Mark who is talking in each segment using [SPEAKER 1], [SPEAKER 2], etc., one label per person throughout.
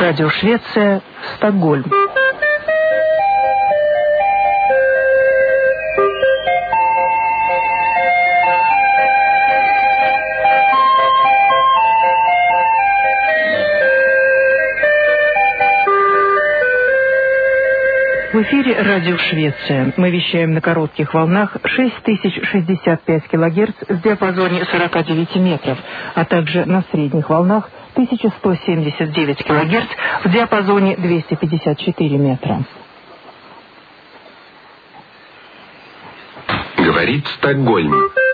[SPEAKER 1] Радио Швеция, Стокгольм. В эфире Радио Швеция. Мы вещаем на коротких волнах 6065 кГц в диапазоне 49 метров, а также на средних волнах 1179 кГц в диапазоне 254 метра.
[SPEAKER 2] Говорит Стокгольм.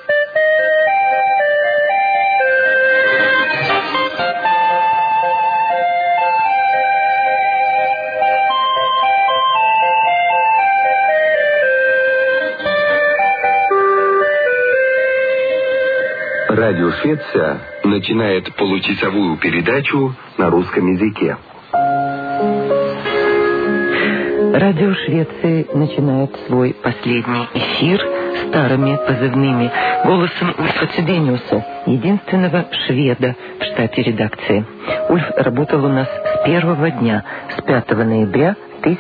[SPEAKER 2] Радио Швеция начинает получасовую передачу на русском языке.
[SPEAKER 1] Радио Швеции начинает свой последний эфир старыми позывными голосом Ульфа Цедениуса, единственного шведа в штате редакции. Ульф работал у нас с первого дня, с 5 ноября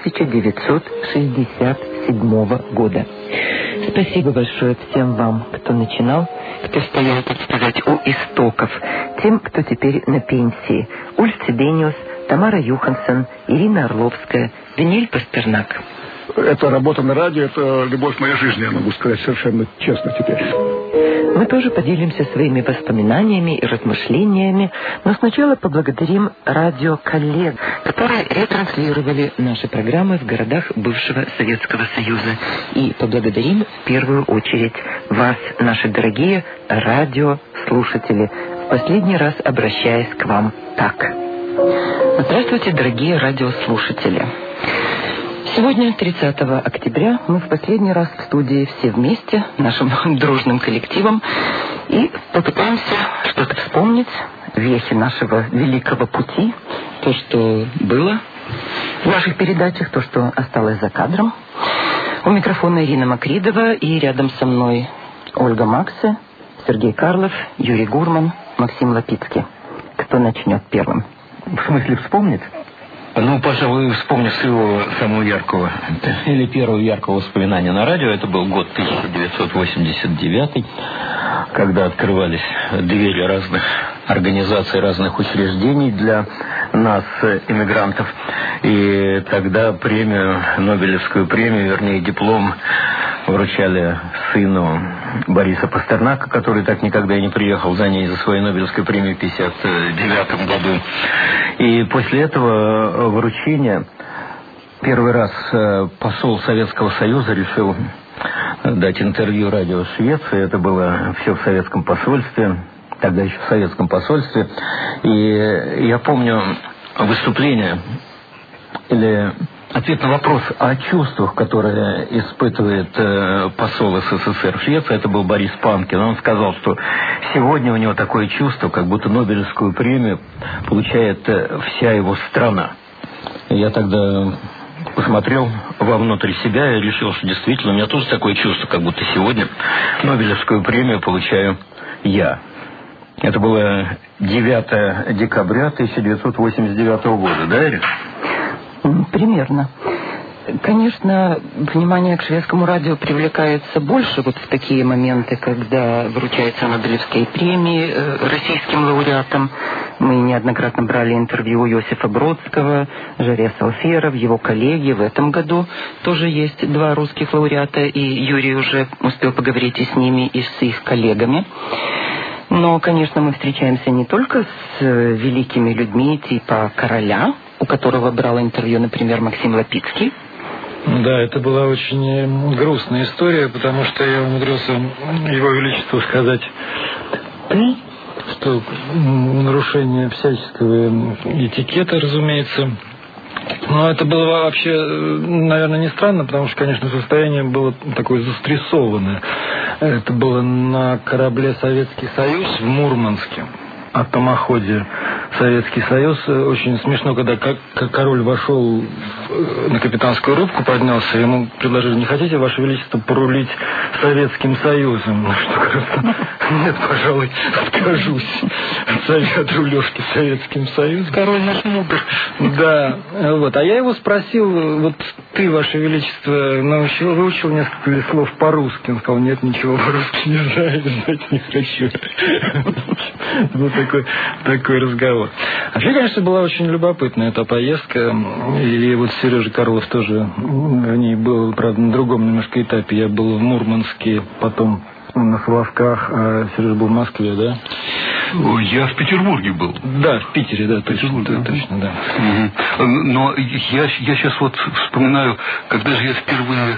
[SPEAKER 1] 1967 года. Спасибо большое всем вам, кто начинал, кто стоял, так сказать, у истоков, тем, кто теперь на пенсии. Ульф Цедениус, Тамара Юхансон, Ирина Орловская, Венель Пастернак.
[SPEAKER 3] Эта работа на радио, это любовь моей жизни, я могу сказать совершенно честно теперь.
[SPEAKER 1] Мы тоже поделимся своими воспоминаниями и размышлениями, но сначала поблагодарим радиоколлег, которые ретранслировали наши программы в городах бывшего Советского Союза. И поблагодарим в первую очередь вас, наши дорогие радиослушатели, в последний раз обращаясь к вам так. Здравствуйте, дорогие радиослушатели. Сегодня, 30 октября, мы в последний раз в студии все вместе, нашим дружным коллективом, и попытаемся что-то вспомнить, вехи нашего великого пути, то, что было в наших передачах, то, что осталось за кадром. У микрофона Ирина Макридова, и рядом со мной Ольга Максе, Сергей Карлов, Юрий Гурман, Максим Лапицкий. Кто начнет первым?
[SPEAKER 4] В смысле вспомнить? Ну, пожалуй, вспомню своего самого яркого, или первого яркого воспоминания на радио. Это был год 1989, когда открывались двери разных организаций, разных учреждений для нас, иммигрантов. И тогда премию, Нобелевскую премию, вернее, диплом вручали сыну Бориса Пастернака, который так никогда и не приехал за ней, за свою Нобелевскую премию в 1959 году. И после этого вручения первый раз посол Советского Союза решил дать интервью радио Швеции. Это было все в советском посольстве, тогда еще в советском посольстве. И я помню выступление или ответ на вопрос о чувствах, которые испытывает посол СССР в Швеции. Это был Борис Панкин. Он сказал, что сегодня у него такое чувство, как будто Нобелевскую премию получает вся его страна. Я тогда посмотрел вовнутрь себя и решил, что действительно у меня тоже такое чувство, как будто сегодня Нобелевскую премию получаю я. Это было 9 декабря 1989 года, да, Ирина?
[SPEAKER 1] Примерно. Конечно, внимание к шведскому радио привлекается больше вот в такие моменты, когда вручаются Нобелевские премии российским лауреатам. Мы неоднократно брали интервью у Иосифа Бродского, Жаре Салферов, его коллеги. В этом году тоже есть 2 русских лауреата, и Юрий уже успел поговорить и с ними, и с их коллегами. Но, конечно, мы встречаемся не только с великими людьми типа короля, у которого брал интервью, например, Максим Лапицкий.
[SPEAKER 5] Да, это была очень грустная история, потому что я умудрился Его Величеству сказать, что нарушение всяческого этикета, разумеется. Но это было вообще, наверное, не странно, потому что, конечно, состояние было такое застрессованное. Это было на корабле «Советский Союз» в Мурманске, атомоходе Советский Союз. Очень смешно, когда король вошел на капитанскую рубку, поднялся, ему предложили: не хотите, Ваше Величество, порулить Советским Союзом? Ну что, кажется, нет, пожалуй, откажусь от рулежки Советским Союзом.
[SPEAKER 1] Король наш мудр.
[SPEAKER 5] Да, вот. А я его спросил: вот ты, Ваше Величество, выучил несколько слов по-русски? Он сказал: нет, ничего по-русски не знаю, знать не хочу. Был такой разговор. Вообще, конечно, была очень любопытная эта поездка. И вот Сережа Карлов тоже в ней был, правда, на другом немножко этапе. Я был в Мурманске, потом на Соловках, а Сережа был в Москве, да?
[SPEAKER 3] Я в Петербурге был.
[SPEAKER 5] Да, в Питере, да, точно, да.
[SPEAKER 3] Угу. Но я сейчас вот вспоминаю, когда же я впервые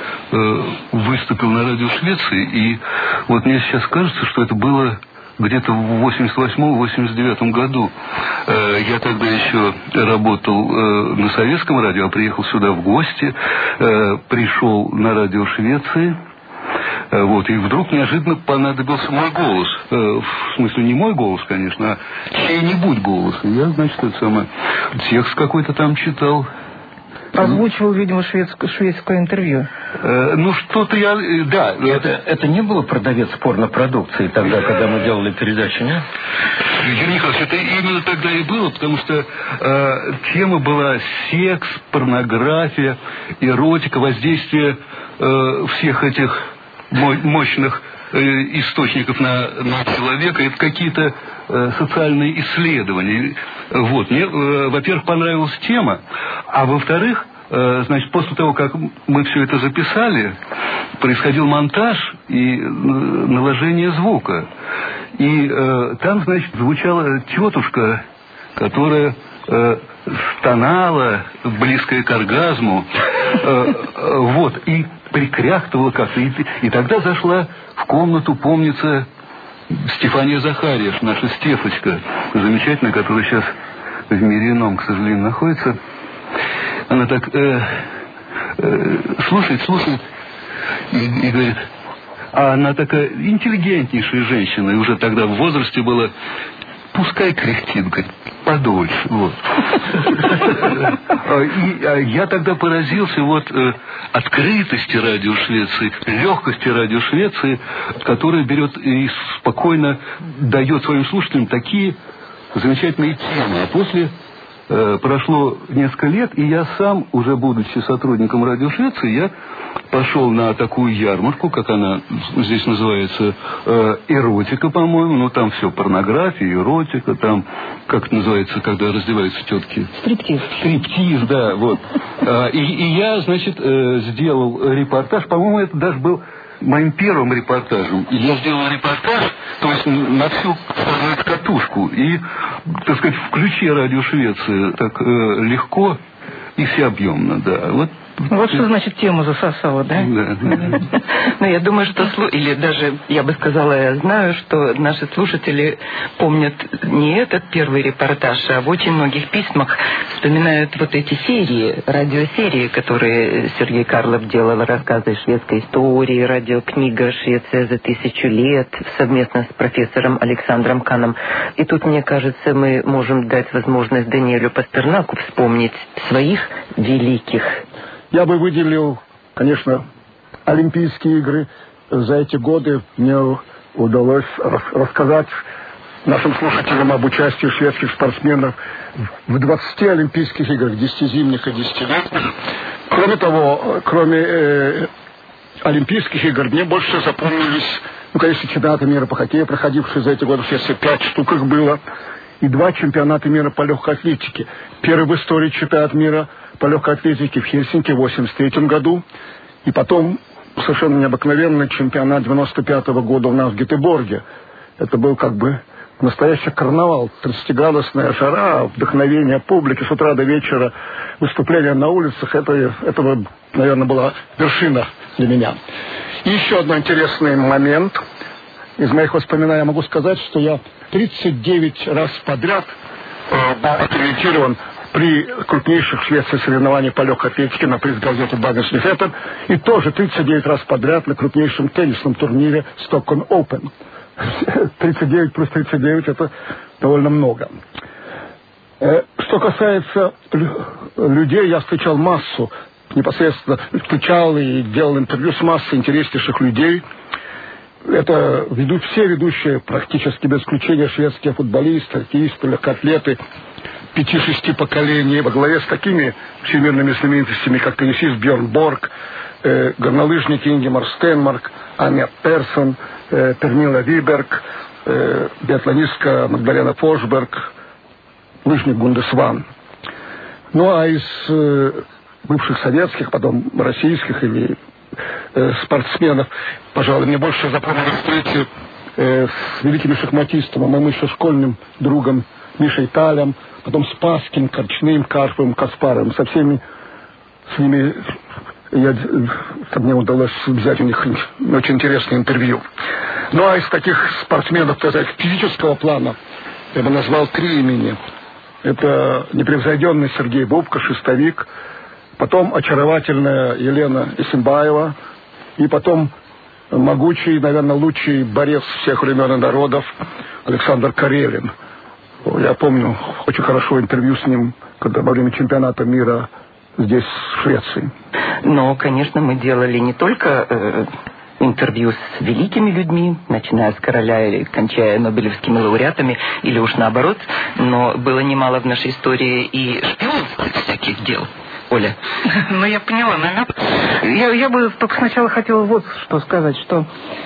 [SPEAKER 3] выступил на радио Швеции, и вот мне сейчас кажется, что это было где-то в 88-89 году. Я тогда еще работал на советском радио, а приехал сюда в гости, пришел на радио Швеции. Вот, и вдруг неожиданно понадобился мой голос. В смысле, не мой голос, конечно, а чей-нибудь голос. И я, значит, текст какой-то там читал.
[SPEAKER 1] Озвучивал, видимо, шведское интервью.
[SPEAKER 3] Ну, что-то я... Да.
[SPEAKER 4] Это не было продавец порнопродукции тогда, когда мы делали передачу, нет?
[SPEAKER 3] Юрий Николаевич, это именно тогда и было, потому что тема была секс, порнография, эротика, воздействие всех этих мощных источников на человека. Это какие-то социальные исследования. Вот. Мне, во-первых, понравилась тема, а во-вторых, значит, после того, как мы все это записали, происходил монтаж и наложение звука. И там, значит, звучала тетушка, которая стонала, близкая к оргазму, вот, и прикряхтывала как-то. И тогда зашла в комнату, помнится, Стефания Захарьев, наша Стефочка, замечательная, которая сейчас в мире ином, к сожалению, находится. Она так слушает, и говорит, а она такая интеллигентнейшая женщина, и уже тогда в возрасте была, пускай кряхтит, говорит, подольше, вот. И я тогда поразился вот открытости радио Швеции, легкости радио Швеции, которая берет и спокойно дает своим слушателям такие замечательные темы. А после прошло несколько лет, и я сам, уже будучи сотрудником радио Швеции, я пошел на такую ярмарку, как она здесь называется, эротика, по-моему. Ну, там все, порнография, эротика, там, как это называется, когда раздеваются тетки? Стриптиз, да, вот. И я, значит, сделал репортаж, по-моему, это даже был моим первым репортажем. И я сделал репортаж, то есть на всю катушку. И, так сказать, в ключе радио Швеции так легко и всеобъемно, да.
[SPEAKER 1] Вот что значит тему засосало, да?
[SPEAKER 3] Да.
[SPEAKER 1] Ну, я думаю, что... Или даже, я бы сказала, я знаю, что наши слушатели помнят не этот первый репортаж, а в очень многих письмах вспоминают вот эти серии, радиосерии, которые Сергей Карлов делал, рассказы шведской истории, радиокнига «Швеция за 1000 лет» совместно с профессором Александром Каном. И тут, мне кажется, мы можем дать возможность Даниэлю Пастернаку вспомнить своих великих.
[SPEAKER 3] Я бы выделил, конечно, Олимпийские игры. За эти годы мне удалось рассказать нашим слушателям об участии шведских спортсменов в 20 Олимпийских играх, 10 зимних и 10 летних. Кроме того, кроме Олимпийских игр, мне больше запомнились, конечно, чемпионаты мира по хоккею, проходившие за эти годы, в Швеции 5 штук их было, и 2 чемпионата мира по легкой атлетике. Первый в истории чемпионат мира по легкой атлетике в Хельсинки в 1983 году. И потом совершенно необыкновенный чемпионат 1995 года у нас в Гетеборге. Это был как бы настоящий карнавал. 30-градусная жара, вдохновение публики с утра до вечера, выступления на улицах. Это, наверное, была вершина для меня. И еще один интересный момент. Из моих воспоминаний я могу сказать, что я 39 раз подряд был аккредитирован при крупнейших в Швеции соревнованиях по легкой атлетике на приз газеты «Баггенс Nyheter», и тоже 39 раз подряд на крупнейшем теннисном турнире «Stockholm Open». 39 плюс 39 – это довольно много. Что касается людей, я встречал массу, непосредственно встречал и делал интервью с массой интереснейших людей. Это все ведущие, практически без исключения, шведские футболисты, хоккеисты, легкоатлеты 5-6 поколений, во главе с такими всемирными знаменитостями, как теннисист Бьорн Борг, горнолыжники Ингемар Стенмарк, Аня Персон, Пернила Виберг, биатлонистка Магдалена Фошберг, лыжник Гундесван. Ну а из бывших советских, потом российских или спортсменов, пожалуй, мне больше запомнилось встречи с великими шахматистами, моим еще школьным другом Мишей Талем, потом с Паскин, Корчным, Карповым, Каспаровым. Со всеми с ними мне удалось взять у них очень интересное интервью. Ну а из таких спортсменов, так сказать, физического плана я бы назвал 3 имени. Это непревзойденный Сергей Бубка, шестовик, потом очаровательная Елена Исимбаева, и потом могучий, наверное, лучший борец всех времен и народов Александр Карелин. Я помню очень хорошо интервью с ним, когда во время чемпионата мира здесь, в Швеции.
[SPEAKER 1] Но, конечно, мы делали не только интервью с великими людьми, начиная с короля и кончая нобелевскими лауреатами, или уж наоборот, но было немало в нашей истории и шпионских всяких дел. Оля.
[SPEAKER 6] Ну, я поняла намек. Я бы только сначала хотела вот что сказать, что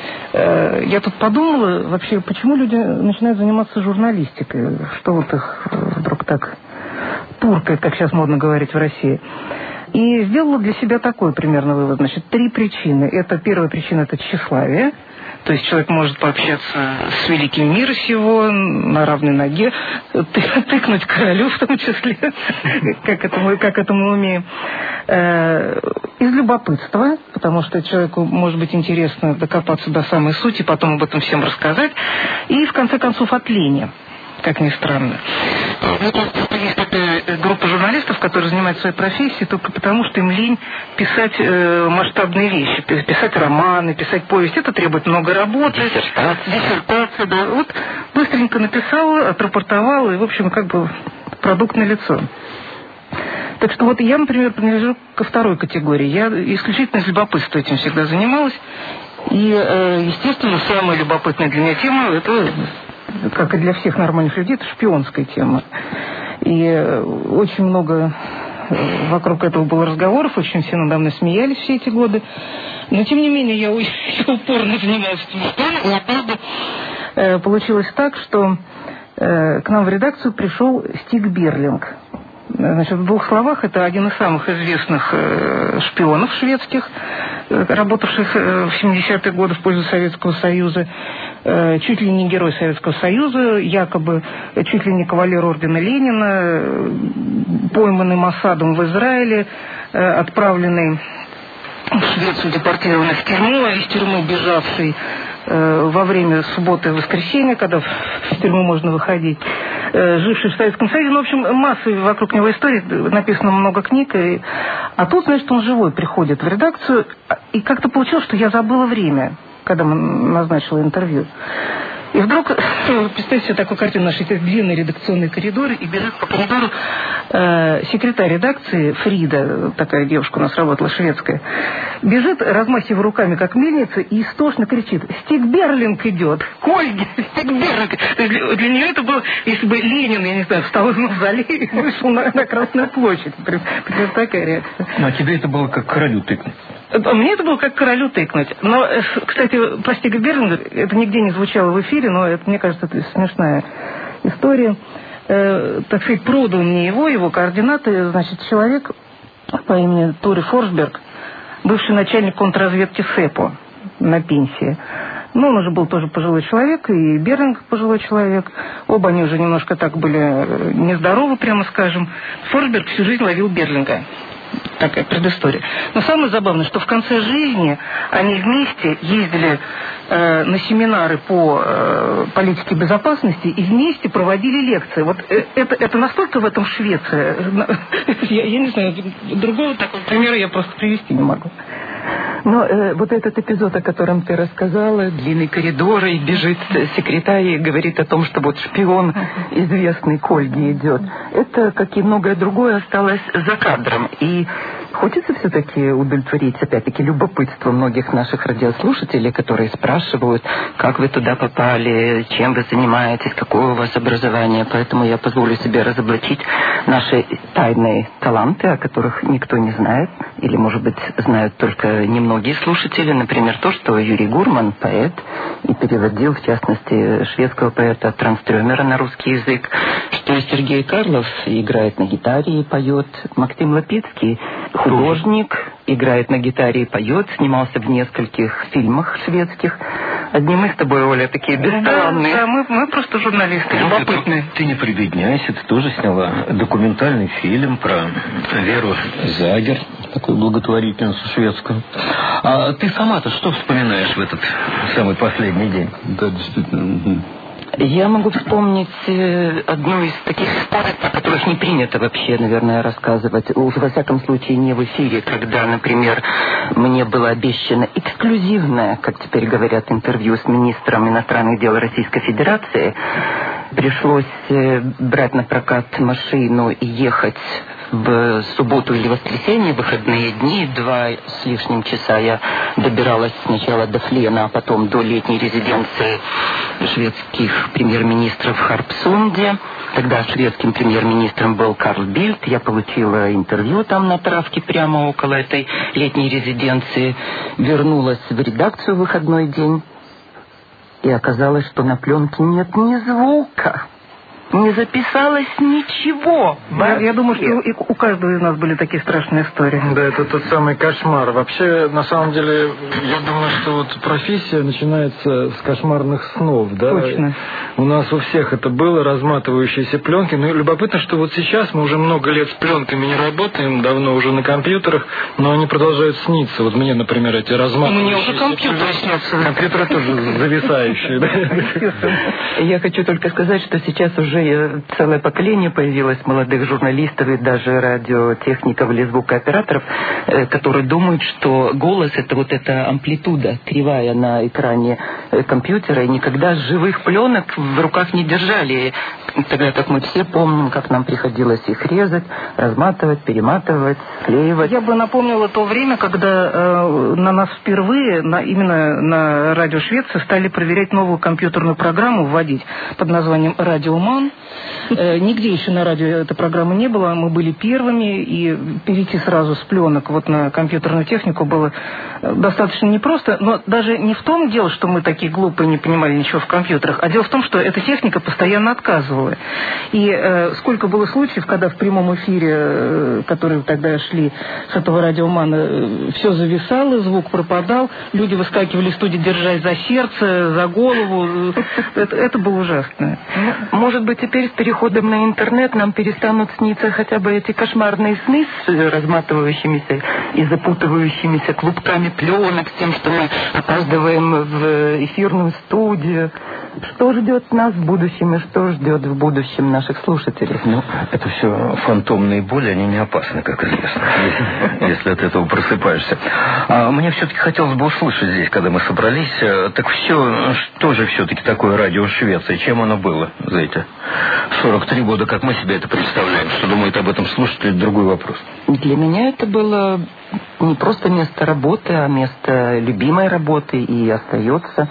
[SPEAKER 6] я тут подумала, вообще, почему люди начинают заниматься журналистикой, что вот их вдруг так туркает, как сейчас модно говорить в России. И сделала для себя такой примерно вывод. Значит, 3 причины. Первая причина – это тщеславие. То есть человек может пообщаться с великим мира сего на равной ноге, тыкнуть королю в том числе, как это мы умеем. Из любопытства, потому что человеку может быть интересно докопаться до самой сути, потом об этом всем рассказать. И, в конце концов, от лени, как ни странно. Есть такая группа журналистов, которые занимаются своей профессией только потому, что им лень писать масштабные вещи, писать романы, писать повесть. Это требует много работы. Диссертация, да. Вот быстренько написала, отрапортовала, и, в общем, как бы продукт налицо. Так что вот я, например, принадлежу ко второй категории. Я исключительно из любопытства этим всегда занималась. И, естественно, самая любопытная для меня тема – это, как и для всех нормальных людей, это шпионская тема. И очень много вокруг этого было разговоров, очень все надо мной смеялись все эти годы. Но, тем не менее, я упорно занималась этим шпионом, и однажды получилось так, что к нам в редакцию пришел Стиг Берлинг. Значит, в 2 словах, это один из самых известных шпионов шведских, работавших в 70-е годы в пользу Советского Союза, чуть ли не герой Советского Союза, якобы чуть ли не кавалер ордена Ленина, пойманный Моссадом в Израиле, отправленный в Швецию, депортированный в тюрьму, из тюрьмы бежавший во время субботы и воскресенья, когда в тюрьму можно выходить, живший в Советском Союзе. Ну, в общем, масса вокруг него историй, написано много книг. А тут, значит, он живой приходит в редакцию, и как-то получилось, что я забыла время, когда мы назначила интервью. И вдруг, представьте себе такую картину, наши длинные редакционные коридоры, и бежит по коридору секретарь редакции Фрида, такая девушка у нас работала, шведская, бежит, размахивая руками, как мельница, и истошно кричит: «Стиг Берлинг идет! К Ольге! Стиг Берлинг!» Для нее это было, если бы Ленин, я не знаю, встал в зале и вышел на Красную площадь. Например, такая реакция.
[SPEAKER 4] Ну, а тебе это было как королю тыкнуть?
[SPEAKER 6] Мне это было как королю тыкнуть. Но, кстати, про Стига Берлинга это нигде не звучало в эфире, но это, мне кажется, это смешная история. Так сказать, продал мне его координаты, значит, человек по имени Тури Форсберг, бывший начальник контрразведки СЭПО на пенсии. Ну, он уже был тоже пожилой человек, и Берлинг пожилой человек. Оба они уже немножко так были нездоровы, прямо скажем. Форсберг всю жизнь ловил Берлинга. Такая предыстория. Но самое забавное, что в конце жизни они вместе ездили на семинары по политике безопасности и вместе проводили лекции. Вот это настолько в этом Швеция. Я не знаю, другого такого примера я просто привести не могу.
[SPEAKER 1] Но вот этот эпизод, о котором ты рассказала, длинный коридор, и бежит секретарь и говорит о том, что вот шпион известный к Ольге идет, это, как и многое другое, осталось за кадром. И хочется все-таки удовлетворить, опять-таки, любопытство многих наших радиослушателей, которые спрашивают, как вы туда попали, чем вы занимаетесь, какое у вас образование. Поэтому я позволю себе разоблачить наши тайные таланты, о которых никто не знает, или, может быть, знают только немногие слушатели. Например, то, что Юрий Гурман поэт и переводил, в частности, шведского поэта Транстрёмера на русский язык, что Сергей Карлов играет на гитаре и поет, Максим Лапицкий художник, играет на гитаре и поет, снимался в нескольких фильмах шведских. Одни мы с тобой, Оля, такие бесстранные.
[SPEAKER 6] Да, мы просто журналисты, любопытные.
[SPEAKER 4] Ты не прибедняйся, ты тоже сняла документальный фильм про Веру Загер, такую благотворительницу шведскую. А ты сама-то что вспоминаешь в этот самый последний день?
[SPEAKER 5] Да, действительно.
[SPEAKER 1] Я могу вспомнить одну из таких историй, о которых не принято вообще, наверное, рассказывать. Уж во всяком случае не в эфире, когда, например, мне было обещано эксклюзивное, как теперь говорят, интервью с министром иностранных дел Российской Федерации. Пришлось брать на прокат машину и ехать в субботу или воскресенье, выходные дни, 2 с лишним часа я добиралась сначала до Флена, а потом до летней резиденции шведских премьер-министров в Харпсунде. Тогда шведским премьер-министром был Карл Бильд. Я получила интервью там на травке прямо около этой летней резиденции. Вернулась в редакцию в выходной день. И оказалось, что на пленке нет ни звука. Не записалось ничего.
[SPEAKER 6] Я думаю, что у каждого из нас были такие страшные истории.
[SPEAKER 5] Да, это тот самый кошмар. Вообще, на самом деле, я думаю, что вот профессия начинается с кошмарных снов. Да?
[SPEAKER 6] Точно.
[SPEAKER 5] У нас у всех это было, разматывающиеся пленки. Но любопытно, что вот сейчас мы уже много лет с пленками не работаем, давно уже на компьютерах, но они продолжают сниться. Вот мне, например, эти разматывающиеся...
[SPEAKER 6] Мне уже компьютеры снятся.
[SPEAKER 5] Компьютеры тоже зависающие.
[SPEAKER 1] Я хочу только сказать, что сейчас уже целое поколение появилось молодых журналистов и даже радиотехников или звукооператоров, которые думают, что голос — это вот эта амплитуда кривая на экране компьютера, и никогда живых пленок в руках не держали. Тогда как мы все помним, как нам приходилось их резать, разматывать, перематывать, склеивать.
[SPEAKER 6] Я бы напомнила то время, когда на нас впервые, именно на радио Швеции, стали проверять новую компьютерную программу, вводить под названием «Радиоман». Нигде еще на радио этой программы не было, мы были первыми, и перейти сразу с пленок вот на компьютерную технику было достаточно непросто, но даже не в том дело, что мы такие глупые, не понимали ничего в компьютерах, а дело в том, что эта техника постоянно отказывала. И сколько было случаев, когда в прямом эфире, которые тогда шли с этого радиомана, все зависало, звук пропадал, люди выскакивали из студии, держась за сердце, за голову. Это было ужасно.
[SPEAKER 1] Может быть, теперь с переходом на интернет нам перестанут сниться хотя бы эти кошмарные сны с разматывающимися и запутывающимися клубками пленок, с тем, что мы опаздываем в эфирную студию. Что ждет нас в будущем и что ждет в будущем наших слушателей?
[SPEAKER 4] Ну, это все фантомные боли, они не опасны, как известно, если от этого просыпаешься. А мне все-таки хотелось бы услышать здесь, когда мы собрались, так все, что же все-таки такое радио Швеции, чем оно было за эти 43 года, как мы себе это представляем? Что думают об этом слушатели, другой вопрос.
[SPEAKER 1] Для меня это было не просто место работы, а место любимой работы, и остается.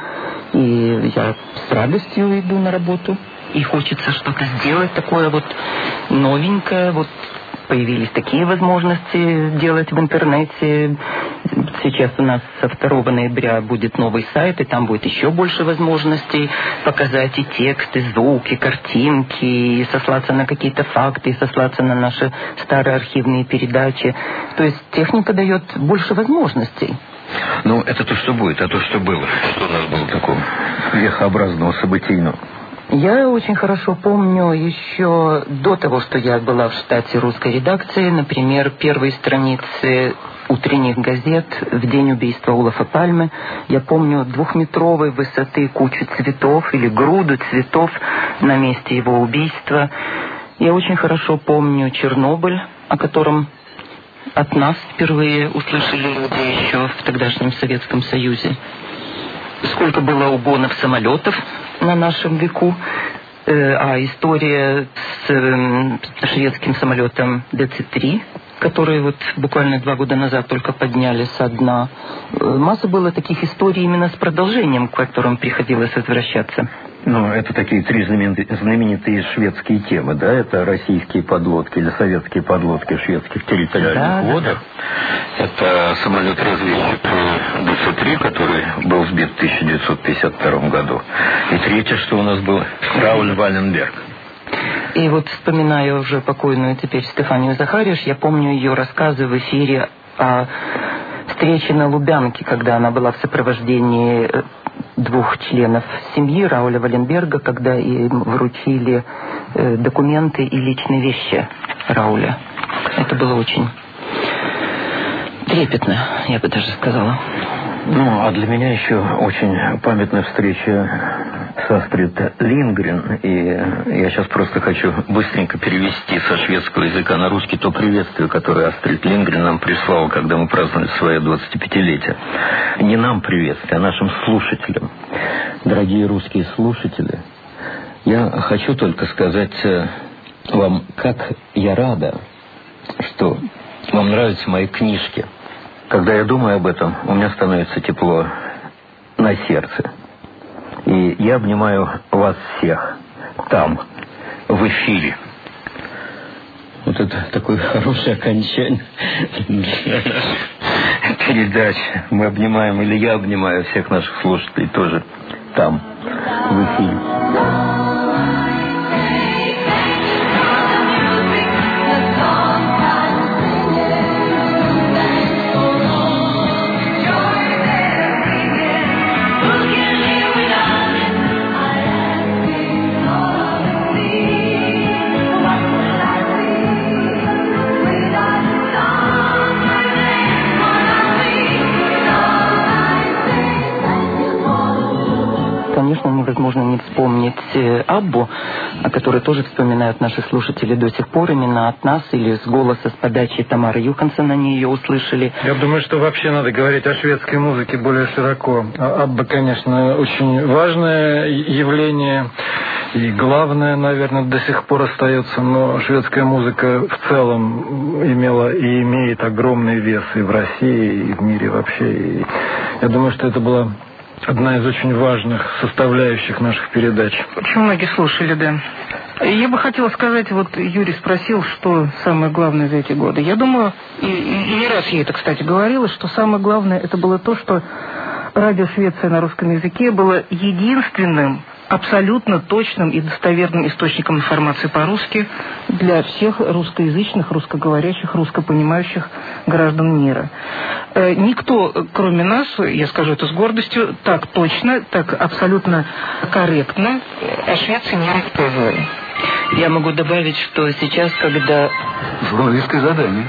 [SPEAKER 1] И я с радостью иду на работу. И хочется что-то сделать такое вот новенькое. Вот появились такие возможности делать в интернете. Сейчас у нас со 2 ноября будет новый сайт, и там будет еще больше возможностей показать и текст, и звук, и картинки, и сослаться на какие-то факты, и сослаться на наши старые архивные передачи. То есть техника дает больше возможностей.
[SPEAKER 4] Ну, это то, что будет, а то, что было. Что у нас было такого вехообразного, событийного?
[SPEAKER 1] Я очень хорошо помню еще до того, что я была в штате русской редакции, например, первые страницы утренних газет в день убийства Олафа Пальме. Я помню 2-метровой высоты кучу цветов или груду цветов на месте его убийства. Я очень хорошо помню Чернобыль, о котором от нас впервые услышали люди еще в тогдашнем Советском Союзе. Сколько было угонов самолетов на нашем веку. А история с шведским самолетом DC-3, который вот буквально 2 года назад только подняли со дна. Масса было таких историй именно с продолжением, к которым приходилось возвращаться.
[SPEAKER 4] Ну, это такие 3 знаменитые шведские темы, да? Это российские подлодки или советские подлодки в шведских территориальных водах. Да. Это самолет-разведчик DC-3, который был сбит в 1952 году. И третье, что у нас был, Рауль Валенберг.
[SPEAKER 1] И вот вспоминая уже покойную теперь Стефанию Захариш, я помню ее рассказы в эфире о встрече на Лубянке, когда она была в сопровождении 2 членов семьи Рауля Валенберга, когда им вручили документы и личные вещи Рауля. Это было очень трепетно, я бы даже сказала.
[SPEAKER 4] Ну, а для меня еще очень памятная встреча с Астрид Линдгрен. И я сейчас просто хочу быстренько перевести со шведского языка на русский то приветствие, которое Астрид Линдгрен нам прислала, когда мы праздновали свое 25-летие. Не нам приветствие, а нашим слушателям. Дорогие русские слушатели, я хочу только сказать вам, как я рада, что вам нравятся мои книжки. Когда я думаю об этом, у меня становится тепло на сердце. И я обнимаю вас всех там, в эфире. Вот это такое хорошее окончание передачи. Мы обнимаем, или я обнимаю всех наших слушателей тоже там, в эфире.
[SPEAKER 1] Конечно, невозможно не вспомнить Аббу, о которой тоже вспоминают наши слушатели до сих пор, именно от нас или с голоса, с подачи Тамары Юханссон они ее услышали.
[SPEAKER 5] Я думаю, что вообще надо говорить о шведской музыке более широко. Абба, конечно, очень важное явление и главное, наверное, до сих пор остается, но шведская музыка в целом имела и имеет огромный вес и в России, и в мире вообще. И я думаю, что это была одна из очень важных составляющих наших передач.
[SPEAKER 6] Очень многие слушали, да. Я бы хотела сказать, вот Юрий спросил, что самое главное за эти годы. Я думаю, и не раз я это, кстати, говорила, что самое главное это было то, что радио Швеция на русском языке было единственным абсолютно точным и достоверным источником информации по-русски для всех русскоязычных, русскоговорящих, русскопонимающих граждан мира. Никто, кроме нас, я скажу это с гордостью, так точно, так абсолютно корректно о Швеции не рассказывали.
[SPEAKER 1] Я могу добавить, что сейчас, когда...
[SPEAKER 2] Журналистское задание.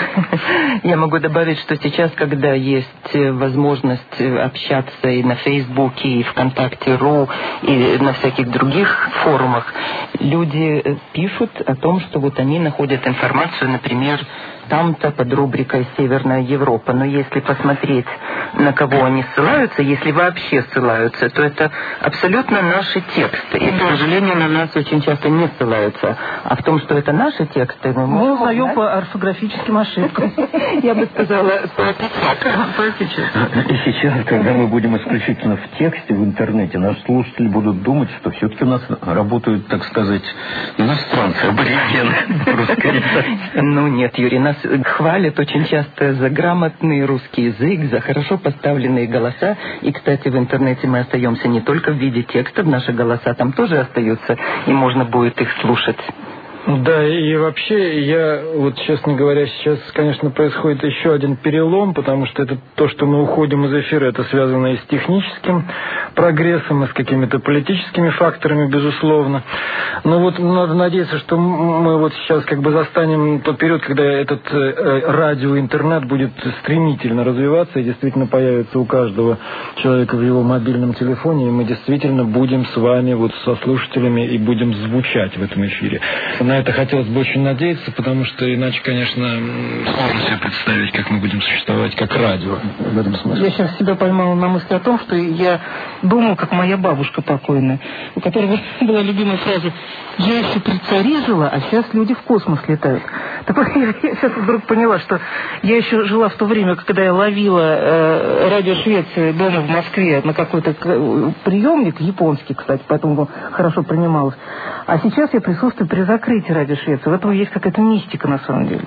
[SPEAKER 1] Я могу добавить, что сейчас, когда есть возможность общаться и на Фейсбуке, и ВКонтакте.ру, и на всяких других форумах, люди пишут о том, что вот они находят информацию, например, там-то под рубрикой «Северная Европа». Но если посмотреть, на кого они ссылаются, если вообще ссылаются, то это абсолютно наши тексты. И, к сожалению, на нас очень часто не ссылаются. А в том, что это наши тексты...
[SPEAKER 6] Мы узнаем по орфографическим ошибкам.
[SPEAKER 1] Я бы сказала, по опечатке.
[SPEAKER 4] И сейчас, когда мы будем исключительно в тексте, в интернете, наши слушатели будут думать, что все-таки у нас работают, так сказать, иностранцы, аборигены русской редакции.
[SPEAKER 1] Ну нет, Юрий, нас хвалят очень часто за грамотный русский язык, за хорошо поставленные голоса. И, кстати, в интернете мы остаемся не только в виде текстов, наши голоса там тоже остаются, и можно будет их слушать.
[SPEAKER 5] Да, и вообще, я, вот, честно говоря, сейчас, конечно, происходит еще один перелом, потому что это то, что мы уходим из эфира, это связано и с техническим прогрессом, и с какими-то политическими факторами, безусловно. Но вот надо надеяться, что мы вот сейчас как бы застанем тот период, когда этот радио, интернет будет стремительно развиваться, и действительно появится у каждого человека в его мобильном телефоне, и мы действительно будем с вами, вот, со слушателями, и будем звучать в этом эфире. На это хотелось бы очень надеяться, потому что иначе, конечно, сложно себе представить, как мы будем существовать как радио в этом смысле.
[SPEAKER 6] Я сейчас себя поймала на мысли о том, что я думал, как моя бабушка покойная, у которой была любимая фраза: «Я еще при царе жила, а сейчас люди в космос летают». Так вот, я сейчас вдруг поняла, что я еще жила в то время, когда я ловила радио Швеции дома в Москве на какой-то приемник, японский, кстати, поэтому хорошо принималось. А сейчас я присутствую при закрытии радио Швеции. В этом есть какая-то мистика на самом деле.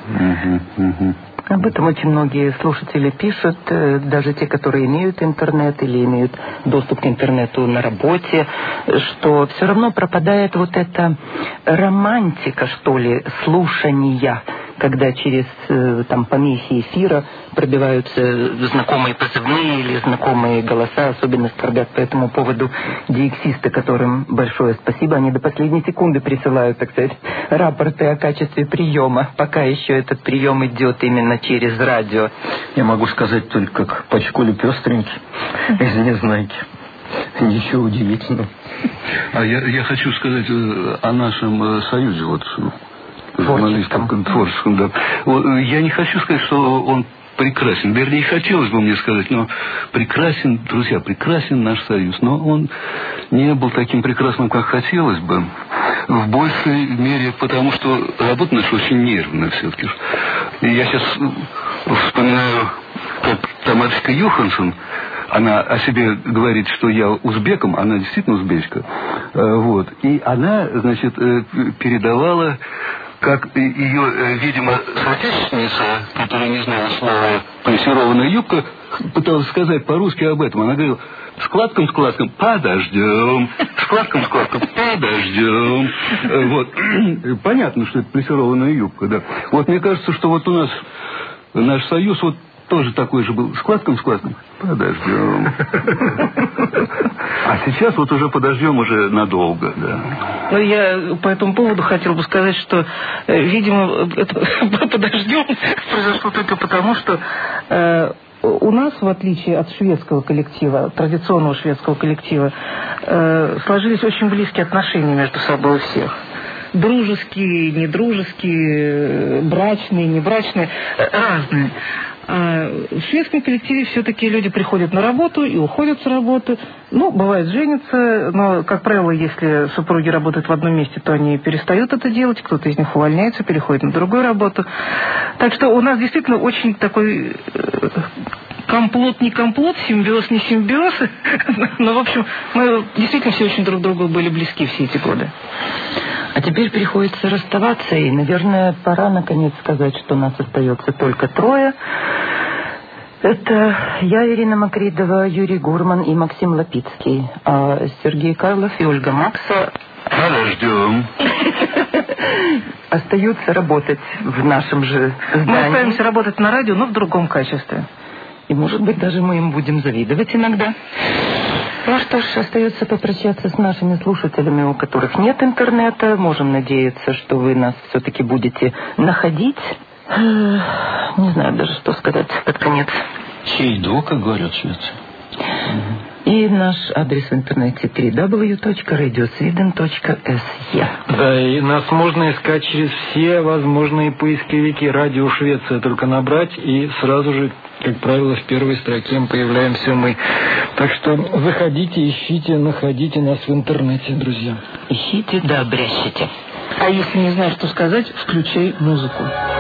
[SPEAKER 1] Об этом очень многие слушатели пишут, даже те, которые имеют интернет или имеют доступ к интернету на работе, что все равно пропадает вот эта романтика, что ли, слушания, когда через там помехи эфира пробиваются знакомые позывные или знакомые голоса. Особенно скорбят по этому поводу диексисты, которым большое спасибо. Они до последней секунды присылают, так сказать, рапорты о качестве приема, пока еще этот прием идет именно через радио.
[SPEAKER 4] Я могу сказать только как по школе пестренький из Незнайки. Ничего удивительного.
[SPEAKER 2] А я хочу сказать о нашем союзе, вот, журналистам, творческом, да. Я не хочу сказать, что он прекрасен. Вернее, хотелось бы мне сказать, но прекрасен, друзья, прекрасен наш союз. Но он не был таким прекрасным, как хотелось бы. В большей мере, потому что работа наша очень нервная все-таки. И я сейчас вспоминаю, как Тамарочка Юхансон, она о себе говорит, что я узбеком, она действительно узбечка. Вот. И она, значит, передавала, как ее, видимо, соотечественница, которая не знала слова «плессированная юбка», пыталась сказать по-русски об этом. Она говорила: складкам, подождем. Складкам, подождем. Вот. Понятно, что это плессированная юбка, да. Вот мне кажется, что вот у нас наш союз вот тоже такой же был. Складкам, подождем. А сейчас вот уже подождем уже надолго, да.
[SPEAKER 6] Ну, я по этому поводу хотел бы сказать, что, видимо, это подождем произошло только потому, что у нас, в отличие от шведского коллектива, традиционного шведского коллектива, сложились очень близкие отношения между собой у всех. Дружеские, недружеские, брачные, небрачные, разные. А в шведском коллективе все-таки люди приходят на работу и уходят с работы. Ну, бывает, женятся, но, как правило, если супруги работают в одном месте, то они перестают это делать, кто-то из них увольняется, переходит на другую работу. Так что у нас действительно очень такой комплот не комплот, симбиоз не симбиоз. Но, в общем, мы действительно все очень друг другу были близки все эти годы.
[SPEAKER 1] А теперь приходится расставаться, и, наверное, пора наконец сказать, что нас остается только трое. Это я, Ирина Макридова, Юрий Гурман и Максим Лапицкий. А Сергей Карлов и Ольга Макса
[SPEAKER 2] подождем.
[SPEAKER 1] Остаются работать в нашем же здании.
[SPEAKER 6] Мы остаемся работать на радио, но в другом качестве.
[SPEAKER 1] И, может быть, даже мы им будем завидовать иногда. Ну что ж, остается попрощаться с нашими слушателями, у которых нет интернета. Можем надеяться, что вы нас все-таки будете находить. Не знаю даже, что сказать под конец.
[SPEAKER 4] Чайду, как говорят шведы.
[SPEAKER 1] И наш адрес в интернете www.radiosweden.se.
[SPEAKER 5] Да, и нас можно искать через все возможные поисковики. Радио Швеция только набрать, и сразу же, как правило, в первой строке появляемся мы. Так что заходите, ищите, находите нас в интернете, друзья.
[SPEAKER 1] Ищите, да обрящите.
[SPEAKER 6] А если не знаешь, что сказать, включай музыку.